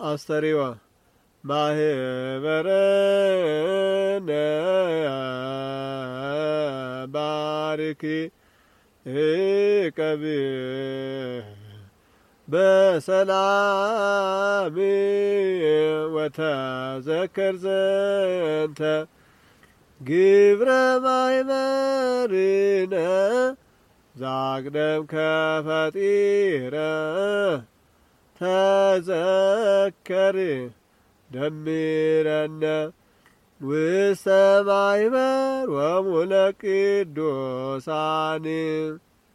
አስተሪዋ ማህበረነ ባርኪ እቀብ በሰላም ወተዘከር ዘንተ ግብረ ማይመርነ ዛቅደም ከፈጢረ ተዘከር ደምረነ ውስተ ማይበር ወሙለ ቅዱሳን